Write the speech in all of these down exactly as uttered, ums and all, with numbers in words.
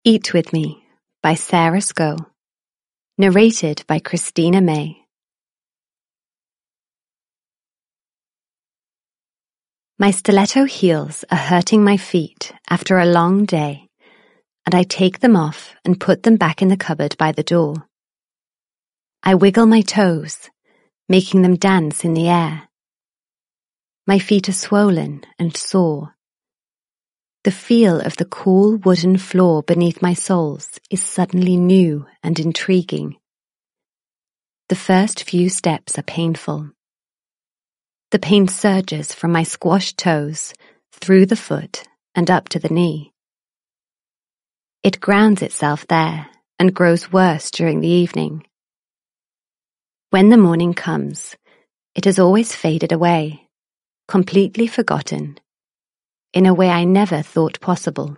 Eat With Me by Sarah Scoe. Narrated by Christina May. My stiletto heels are hurting my feet after a long day, and I take them off and put them back in the cupboard by the door. I wiggle my toes, making them dance in the air. My feet are swollen and sore. The feel of the cool wooden floor beneath my soles is suddenly new and intriguing. The first few steps are painful. The pain surges from my squashed toes, through the foot, and up to the knee. It grounds itself there and grows worse during the evening. When the morning comes, it has always faded away, completely forgotten, in a way I never thought possible.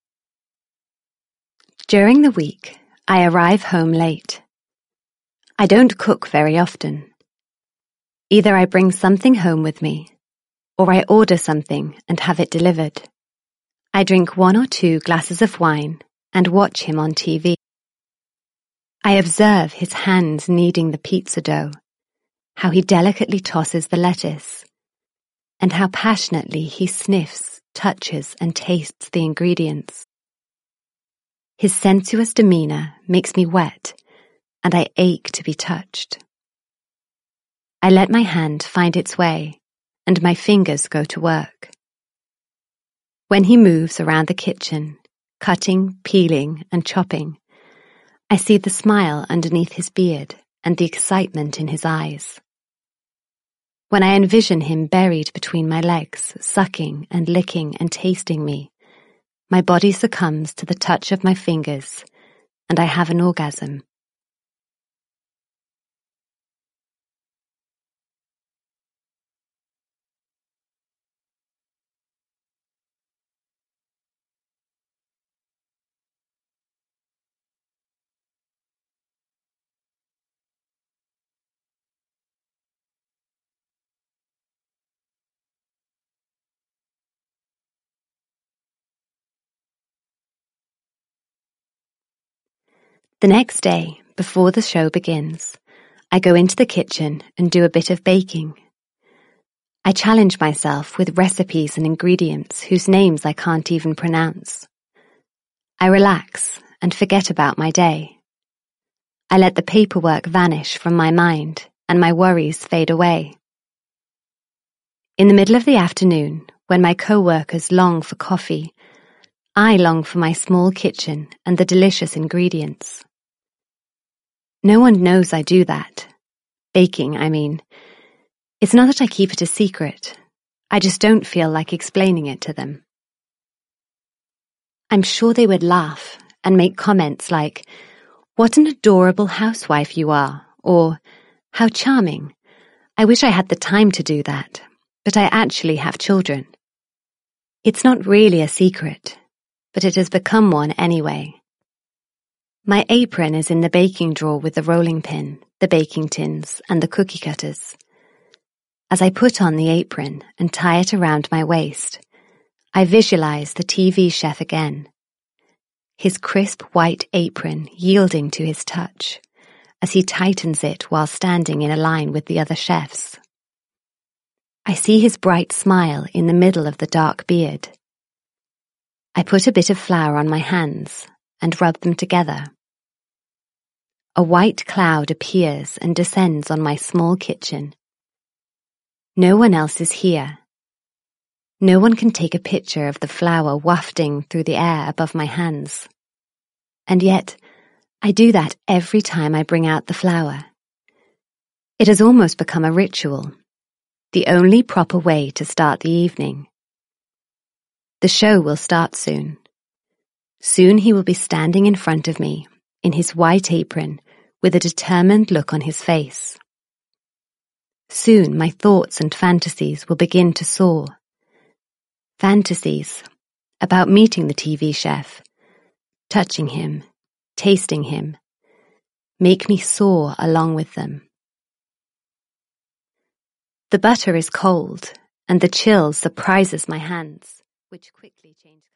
During the week, I arrive home late. I don't cook very often. Either I bring something home with me, or I order something and have it delivered. I drink one or two glasses of wine and watch him on T V. I observe his hands kneading the pizza dough, how he delicately tosses the lettuce, and how passionately he sniffs, touches, and tastes the ingredients. His sensuous demeanor makes me wet, and I ache to be touched. I let my hand find its way, and my fingers go to work. When he moves around the kitchen, cutting, peeling, and chopping, I see the smile underneath his beard and the excitement in his eyes. When I envision him buried between my legs, sucking and licking and tasting me, my body succumbs to the touch of my fingers, and I have an orgasm. The next day, before the show begins, I go into the kitchen and do a bit of baking. I challenge myself with recipes and ingredients whose names I can't even pronounce. I relax and forget about my day. I let the paperwork vanish from my mind and my worries fade away. In the middle of the afternoon, when my co-workers long for coffee, I long for my small kitchen and the delicious ingredients. No one knows I do that. Baking, I mean. It's not that I keep it a secret. I just don't feel like explaining it to them. I'm sure they would laugh and make comments like, "What an adorable housewife you are," or, "How charming. I wish I had the time to do that, but I actually have children." It's not really a secret, but it has become one anyway. My apron is in the baking drawer with the rolling pin, the baking tins, and the cookie cutters. As I put on the apron and tie it around my waist, I visualize the T V chef again, his crisp white apron yielding to his touch as he tightens it while standing in a line with the other chefs. I see his bright smile in the middle of the dark beard. I put a bit of flour on my hands and rub them together. A white cloud appears and descends on my small kitchen. No one else is here. No one can take a picture of the flour wafting through the air above my hands. And yet, I do that every time I bring out the flour. It has almost become a ritual, the only proper way to start the evening. The show will start soon. Soon he will be standing in front of me, in his white apron, with a determined look on his face. Soon my thoughts and fantasies will begin to soar. Fantasies about meeting the T V chef, touching him, tasting him, make me soar along with them. The butter is cold, and the chill surprises my hands, which quickly change